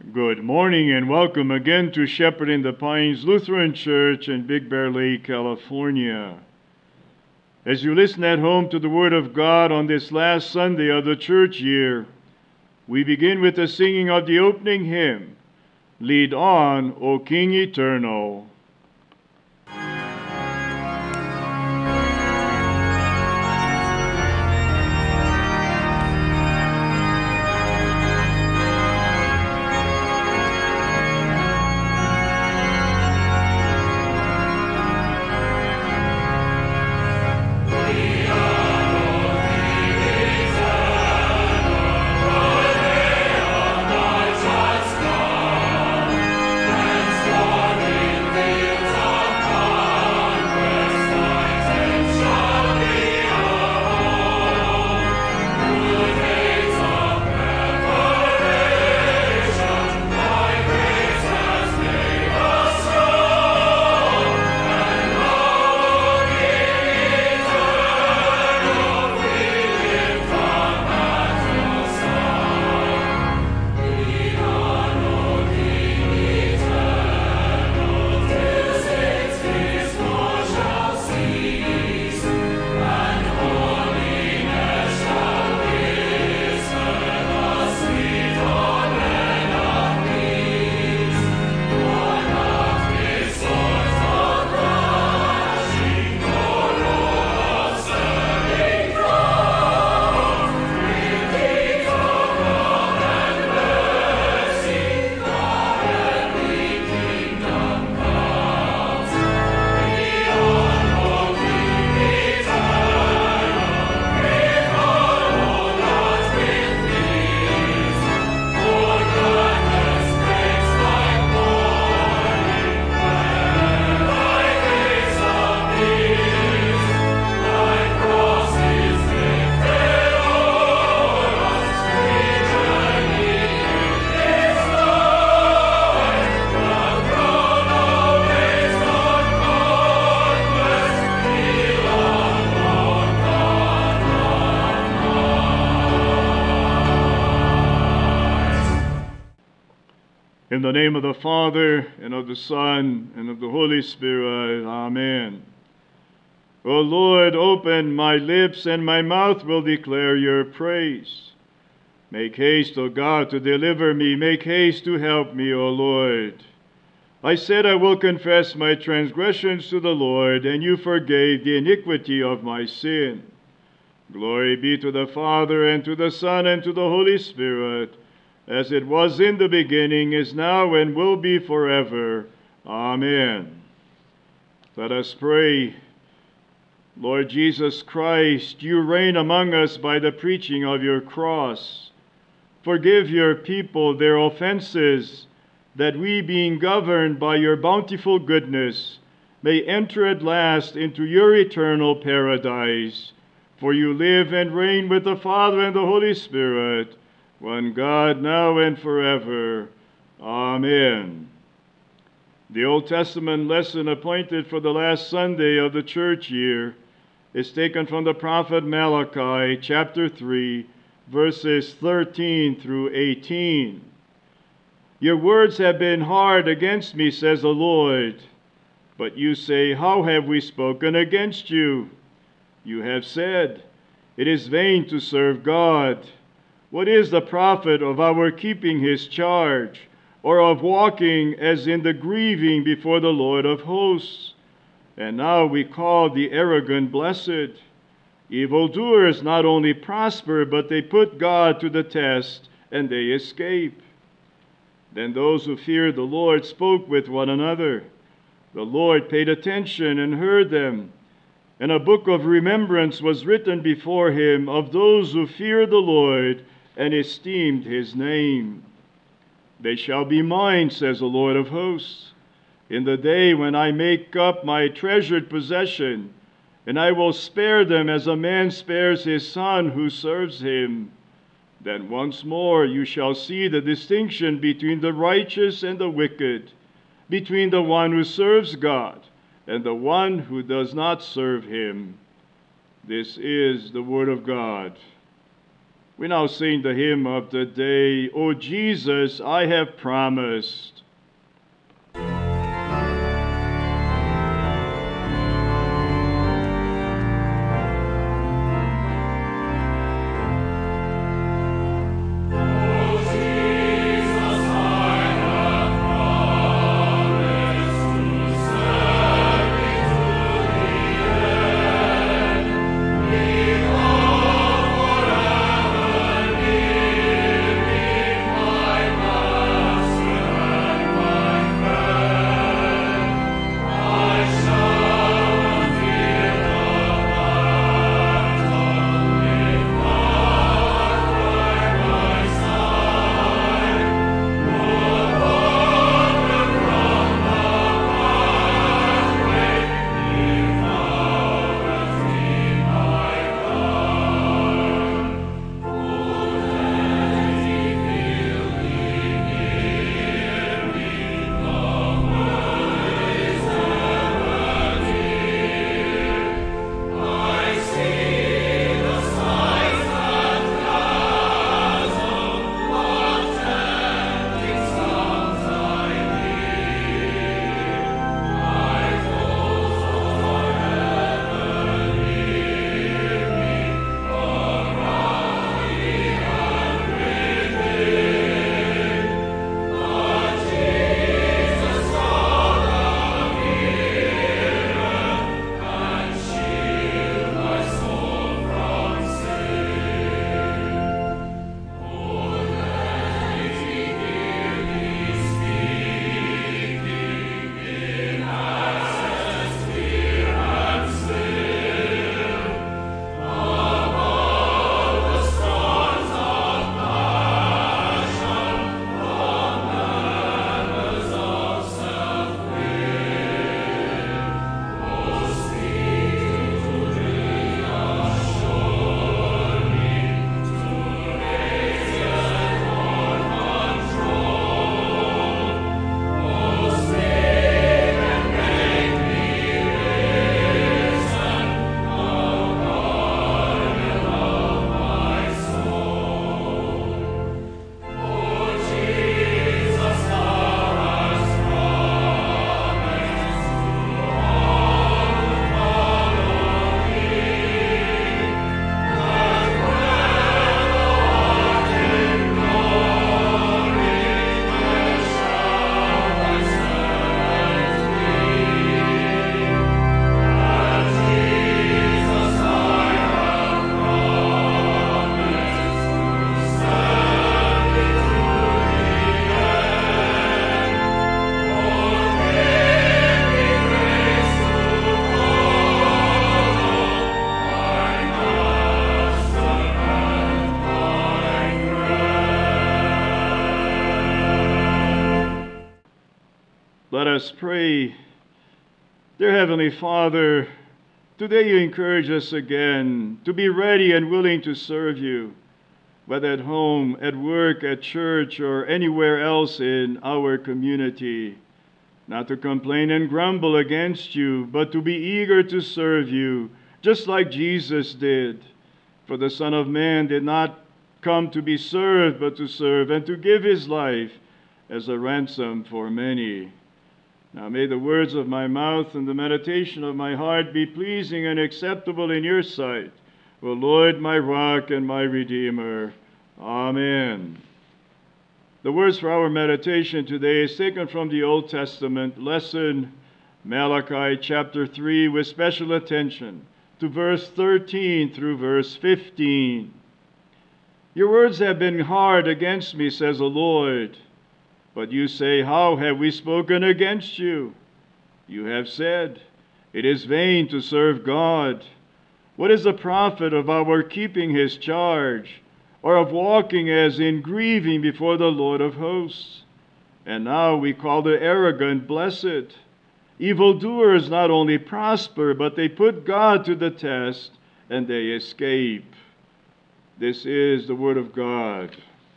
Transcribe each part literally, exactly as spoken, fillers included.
Good morning and welcome again to Shepherd in the Pines Lutheran Church in Big Bear Lake, California. As you listen at home to the Word of God on this last Sunday of the church year, we begin with the singing of the opening hymn, Lead On, O King Eternal. In the name of the Father, and of the Son, and of the Holy Spirit, Amen. O Lord, open my lips, and my mouth will declare your praise. Make haste, O God, to deliver me. Make haste to help me, O Lord. I said I will confess my transgressions to the Lord, and you forgave the iniquity of my sin. Glory be to the Father, and to the Son, and to the Holy Spirit, as it was in the beginning, is now, and will be forever. Amen. Let us pray. Lord Jesus Christ, you reign among us by the preaching of your cross. Forgive your people their offenses, that we, being governed by your bountiful goodness, may enter at last into your eternal paradise. For you live and reign with the Father and the Holy Spirit, one God, now and forever. Amen. The Old Testament lesson appointed for the last Sunday of the church year is taken from the prophet Malachi, chapter three, verses thirteen through eighteen. Your words have been hard against me, says the Lord. But you say, how have we spoken against you? You have said, it is vain to serve God. What is the profit of our keeping his charge, or of walking as in the grieving before the Lord of hosts? And now we call the arrogant blessed. Evildoers not only prosper, but they put God to the test, and they escape. Then those who feared the Lord spoke with one another. The Lord paid attention and heard them. And a book of remembrance was written before him of those who feared the Lord and esteemed his name. They shall be mine, says the Lord of hosts, in the day when I make up my treasured possession, and I will spare them as a man spares his son who serves him. Then once more you shall see the distinction between the righteous and the wicked, between the one who serves God and the one who does not serve him. This is the word of God. We now sing the hymn of the day, O Jesus, I have promised. Let us pray. Dear Heavenly Father, today you encourage us again to be ready and willing to serve you, whether at home, at work, at church, or anywhere else in our community. Not to complain and grumble against you, but to be eager to serve you, just like Jesus did. For the Son of Man did not come to be served, but to serve, and to give his life as a ransom for many. Now may the words of my mouth and the meditation of my heart be pleasing and acceptable in your sight, O Lord, my rock and my redeemer. Amen. The words for our meditation today is taken from the Old Testament lesson, Malachi chapter three, with special attention to verse thirteen through verse fifteen. Your words have been hard against me, says the Lord. But you say, how have we spoken against you? You have said, it is vain to serve God. What is the profit of our keeping his charge, or of walking as in grieving before the Lord of hosts? And now we call the arrogant blessed. Evildoers not only prosper, but they put God to the test, and they escape. This is the word of God.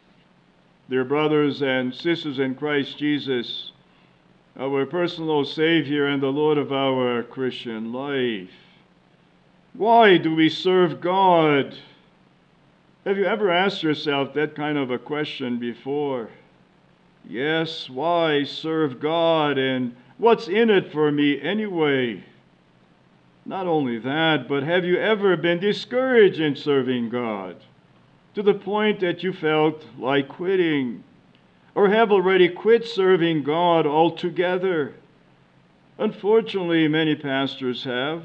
Dear brothers and sisters in Christ Jesus, our personal Savior and the Lord of our Christian life, why do we serve God? Have you ever asked yourself that kind of a question before? Yes, why serve God, and what's in it for me anyway? Not only that, but have you ever been discouraged in serving God to the point that you felt like quitting, or have already quit serving God altogether? Unfortunately, many pastors have.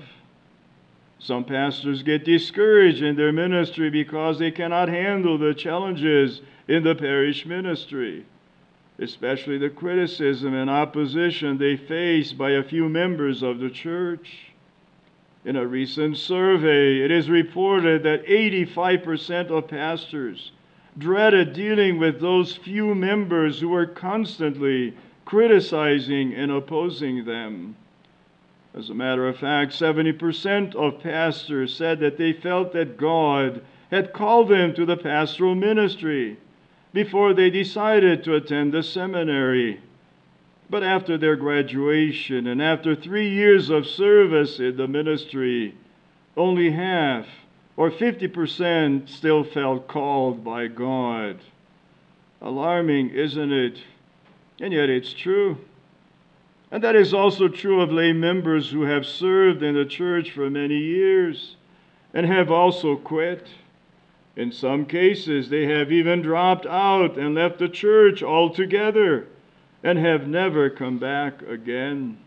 Some pastors get discouraged in their ministry because they cannot handle the challenges in the parish ministry, especially the criticism and opposition they face by a few members of the church. In a recent survey, it is reported that eighty-five percent of pastors dreaded dealing with those few members who were constantly criticizing and opposing them. As a matter of fact, seventy percent of pastors said that they felt that God had called them to the pastoral ministry before they decided to attend the seminary. But after their graduation and after three years of service in the ministry, only half, or fifty percent, still felt called by God. Alarming, isn't it? And yet it's true. And that is also true of lay members who have served in the church for many years and have also quit. In some cases, they have even dropped out and left the church altogether and have never come back again.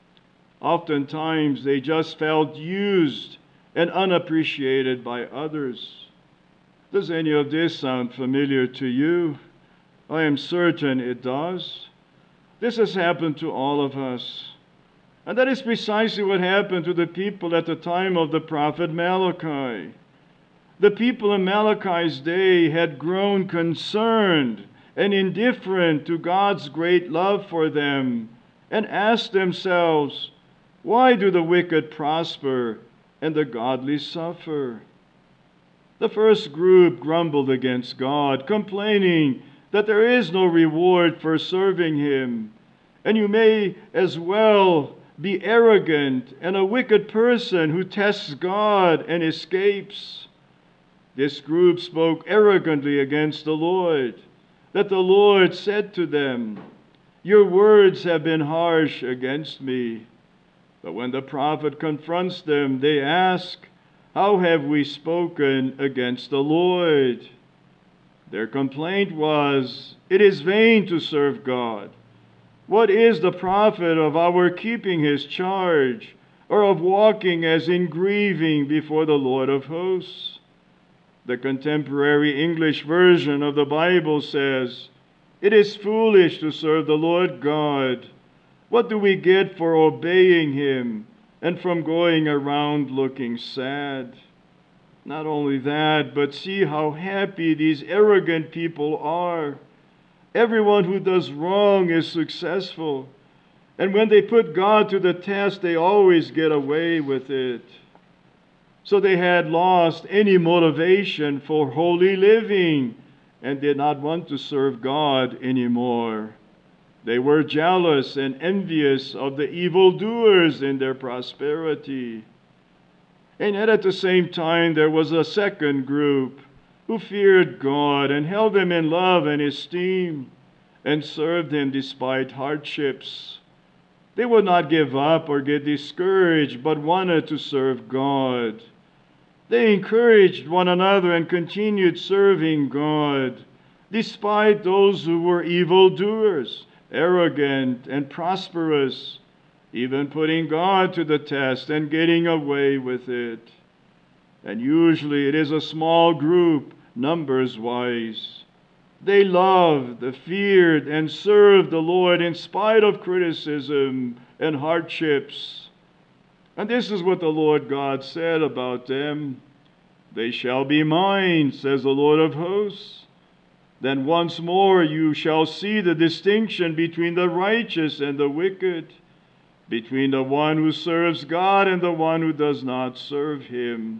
Oftentimes, they just felt used and unappreciated by others. Does any of this sound familiar to you? I am certain it does. This has happened to all of us. And that is precisely what happened to the people at the time of the prophet Malachi. The people in Malachi's day had grown concerned and indifferent to God's great love for them and asked themselves, why do the wicked prosper and the godly suffer? The first group grumbled against God, complaining that there is no reward for serving Him, and you may as well be arrogant and a wicked person who tests God and escapes. This group spoke arrogantly against the Lord, that the Lord said to them, your words have been harsh against me. But when the prophet confronts them, they ask, how have we spoken against the Lord? Their complaint was, it is vain to serve God. What is the profit of our keeping His charge, or of walking as in grieving before the Lord of hosts? The contemporary English version of the Bible says, it is foolish to serve the Lord God. What do we get for obeying Him and from going around looking sad? Not only that, but see how happy these arrogant people are. Everyone who does wrong is successful. And when they put God to the test, they always get away with it. So they had lost any motivation for holy living and did not want to serve God anymore. They were jealous and envious of the evildoers in their prosperity. And yet at the same time, there was a second group who feared God and held Him in love and esteem and served Him despite hardships. They would not give up or get discouraged, but wanted to serve God. They encouraged one another and continued serving God, despite those who were evildoers, arrogant and prosperous, even putting God to the test and getting away with it. And usually it is a small group, numbers-wise. They loved, feared, and served the Lord in spite of criticism and hardships. And this is what the Lord God said about them. They shall be mine, says the Lord of hosts. Then once more you shall see the distinction between the righteous and the wicked, between the one who serves God and the one who does not serve Him.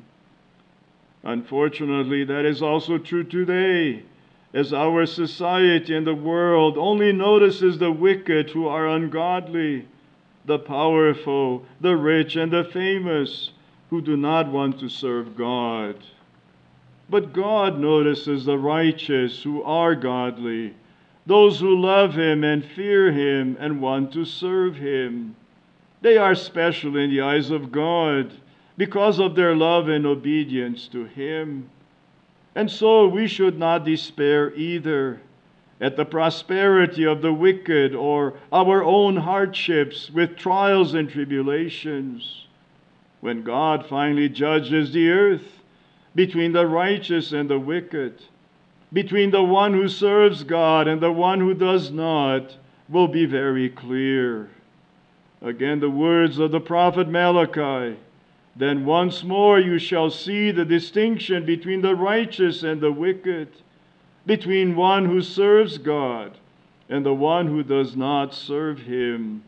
Unfortunately, that is also true today, as our society and the world only notices the wicked who are ungodly, the powerful, the rich, and the famous, who do not want to serve God. But God notices the righteous who are godly, those who love Him and fear Him and want to serve Him. They are special in the eyes of God because of their love and obedience to Him. And so we should not despair either at the prosperity of the wicked or our own hardships with trials and tribulations. When God finally judges the earth between the righteous and the wicked, between the one who serves God and the one who does not, will be very clear. Again, the words of the prophet Malachi, "Then once more you shall see the distinction between the righteous and the wicked, between one who serves God and the one who does not serve Him."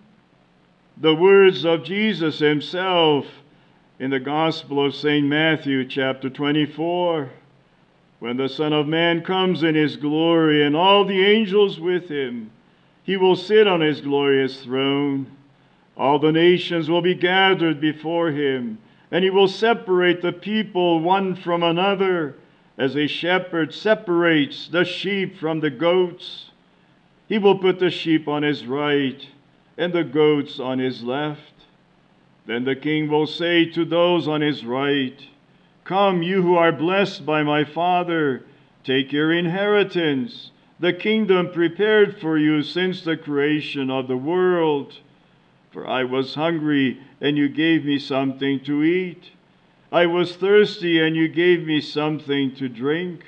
The words of Jesus Himself in the Gospel of Saint Matthew, chapter twenty-four, "When the Son of Man comes in His glory and all the angels with Him, He will sit on His glorious throne. All the nations will be gathered before Him, and He will separate the people one from another, as a shepherd separates the sheep from the goats. He will put the sheep on His right and the goats on His left. Then the King will say to those on His right, 'Come, you who are blessed by my Father, take your inheritance, the kingdom prepared for you since the creation of the world. For I was hungry, and you gave me something to eat. I was thirsty, and you gave me something to drink.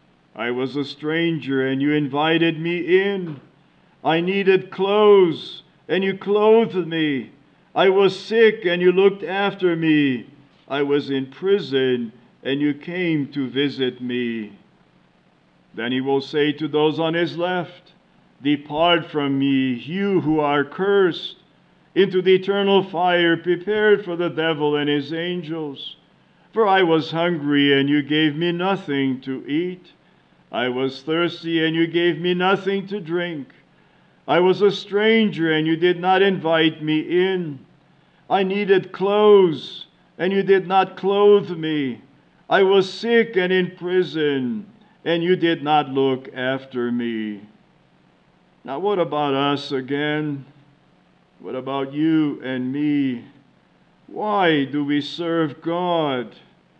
I was a stranger, and you invited me in. I needed clothes, and you clothed me. I was sick, and you looked after me. I was in prison, and you came to visit me.' Then He will say to those on His left, 'Depart from me, you who are cursed, into the eternal fire prepared for the devil and his angels. For I was hungry, and you gave me nothing to eat. I was thirsty, and you gave me nothing to drink. I was a stranger, and you did not invite me in. I needed clothes, and you did not clothe me. I was sick and in prison, and you did not look after me.'" Now what about us again? What about you and me? Why do we serve God?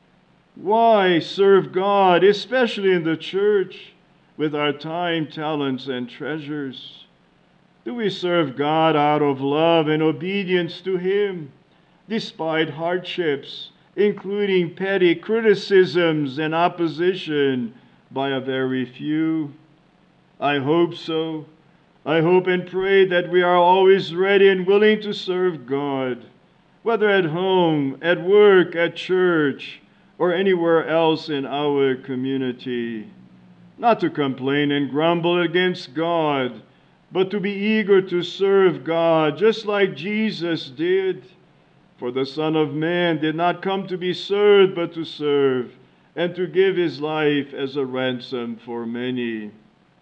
Why serve God, especially in the church, with our time, talents, and treasures? Do we serve God out of love and obedience to Him, despite hardships, including petty criticisms and opposition by a very few? I hope so. I hope and pray that we are always ready and willing to serve God, whether at home, at work, at church, or anywhere else in our community. Not to complain and grumble against God, but to be eager to serve God, just like Jesus did. For the Son of Man did not come to be served, but to serve, and to give His life as a ransom for many.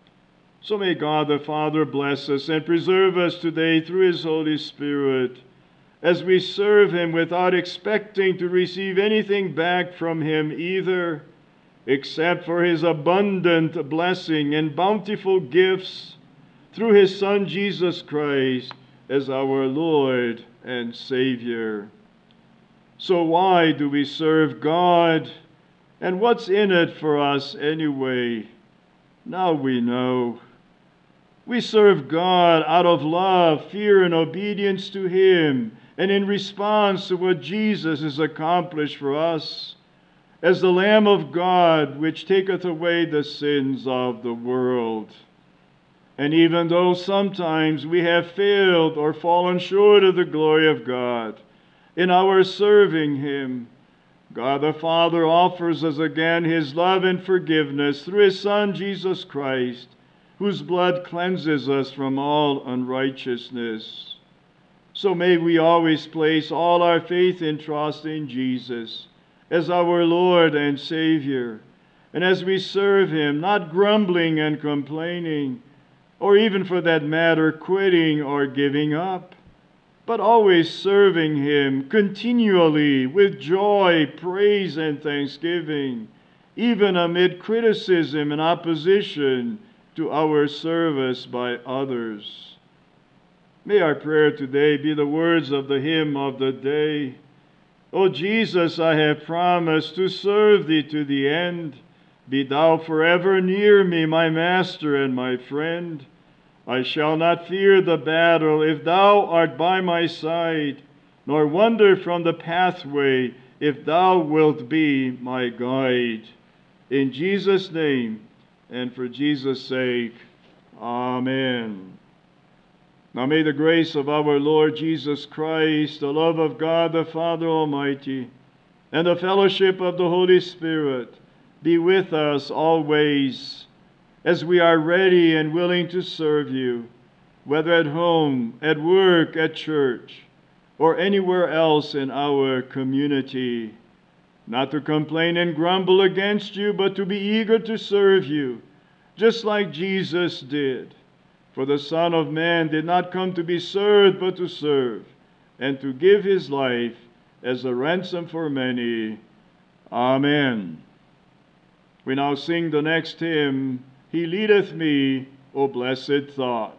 So may God the Father bless us and preserve us today through His Holy Spirit, as we serve Him without expecting to receive anything back from Him either, except for His abundant blessing and bountiful gifts through His Son Jesus Christ as our Lord and Savior. So why do we serve God? And what's in it for us anyway? Now we know. We serve God out of love, fear, and obedience to Him, and in response to what Jesus has accomplished for us as the Lamb of God, which taketh away the sins of the world. And even though sometimes we have failed or fallen short of the glory of God in our serving Him, God the Father offers us again His love and forgiveness through His Son Jesus Christ, whose blood cleanses us from all unrighteousness. So may we always place all our faith and trust in Jesus as our Lord and Savior, and as we serve Him, not grumbling and complaining, or even for that matter, quitting or giving up, but always serving Him continually with joy, praise, and thanksgiving, even amid criticism and opposition to our service by others. May our prayer today be the words of the hymn of the day. O Jesus, I have promised to serve thee to the end. Be thou forever near me, my master and my friend. I shall not fear the battle if thou art by my side, nor wander from the pathway if thou wilt be my guide. In Jesus' name, and for Jesus' sake, Amen. Now may the grace of our Lord Jesus Christ, the love of God the Father Almighty, and the fellowship of the Holy Spirit be with us always, as we are ready and willing to serve you, whether at home, at work, at church, or anywhere else in our community. Not to complain and grumble against you, but to be eager to serve you, just like Jesus did. For the Son of Man did not come to be served, but to serve, and to give his life as a ransom for many. Amen. We now sing the next hymn, He Leadeth Me, O Blessed Thought.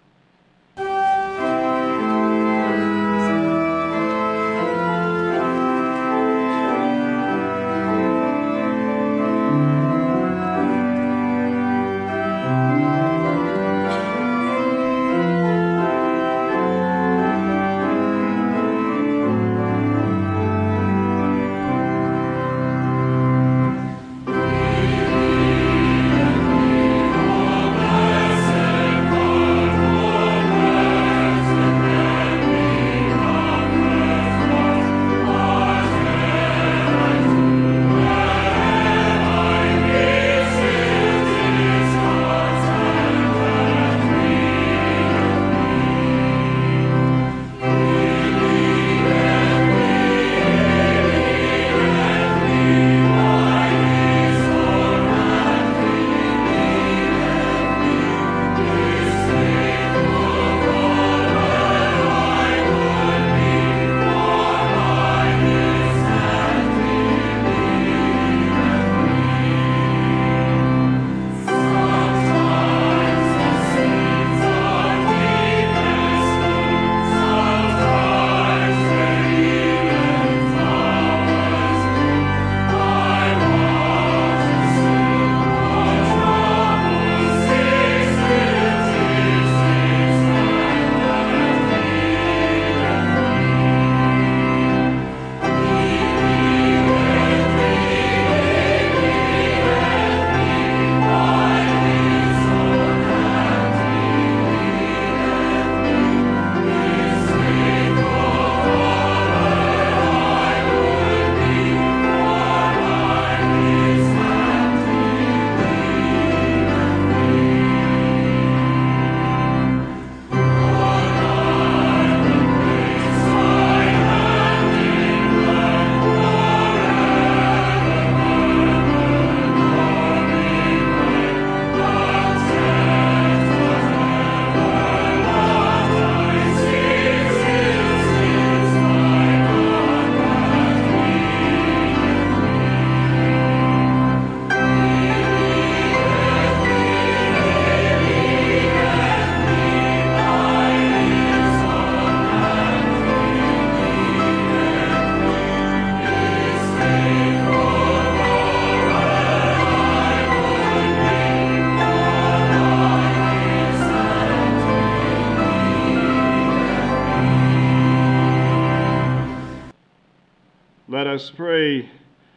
Let us pray.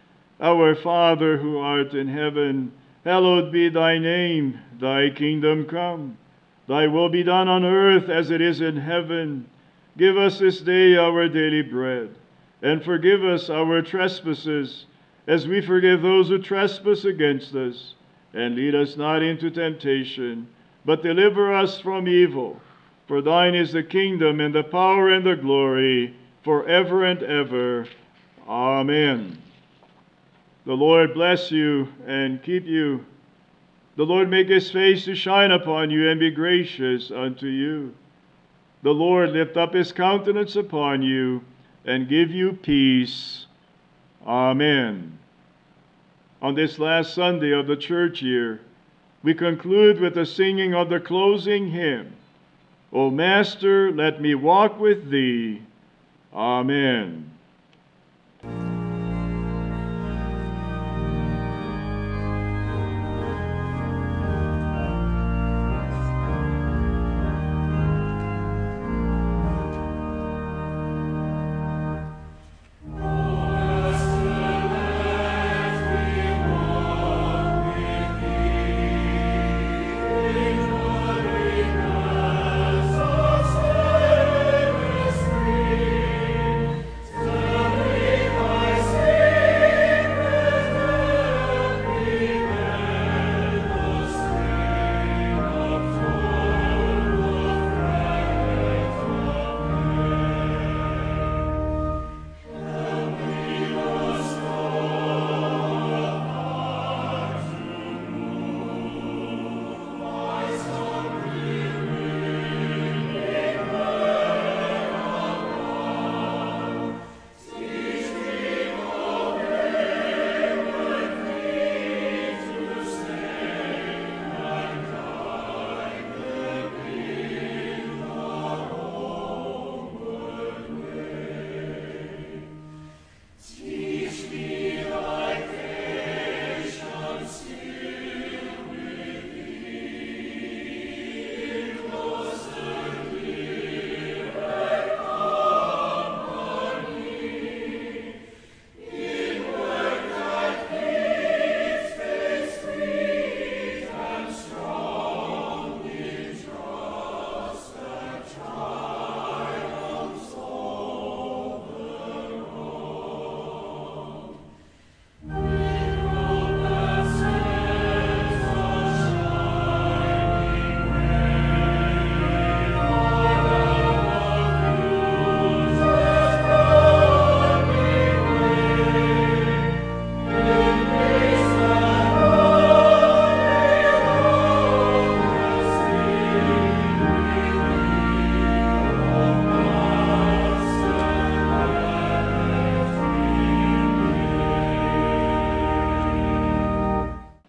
Our Father, who art in heaven, hallowed be thy name. Thy kingdom come. Thy will be done on earth as it is in heaven. Give us this day our daily bread, and forgive us our trespasses, as we forgive those who trespass against us. And lead us not into temptation, but deliver us from evil. For thine is the kingdom, and the power, and the glory, forever and ever. Amen. The Lord bless you and keep you. The Lord make his face to shine upon you and be gracious unto you. The Lord lift up his countenance upon you and give you peace. Amen. On this last Sunday of the church year, we conclude with the singing of the closing hymn, O Master, let me walk with thee. Amen.